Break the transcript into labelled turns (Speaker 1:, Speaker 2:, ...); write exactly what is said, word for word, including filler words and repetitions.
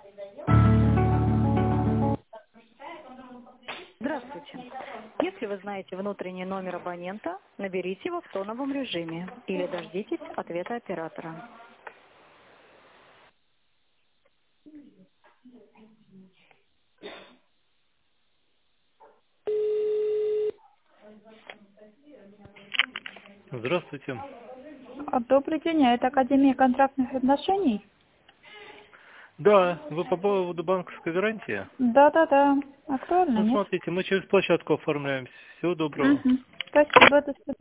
Speaker 1: Здравствуйте. Если вы знаете внутренний номер абонента, наберите его в тоновом режиме или дождитесь ответа оператора.
Speaker 2: Здравствуйте.
Speaker 3: А, Добрый день, а это Академия контрактных отношений?
Speaker 2: Да, вы по поводу банковской гарантии?
Speaker 3: Да-да-да, актуально,
Speaker 2: Ну,
Speaker 3: нет?
Speaker 2: смотрите, мы через площадку оформляемся. Всего доброго.
Speaker 3: Угу. Спасибо, до свидания.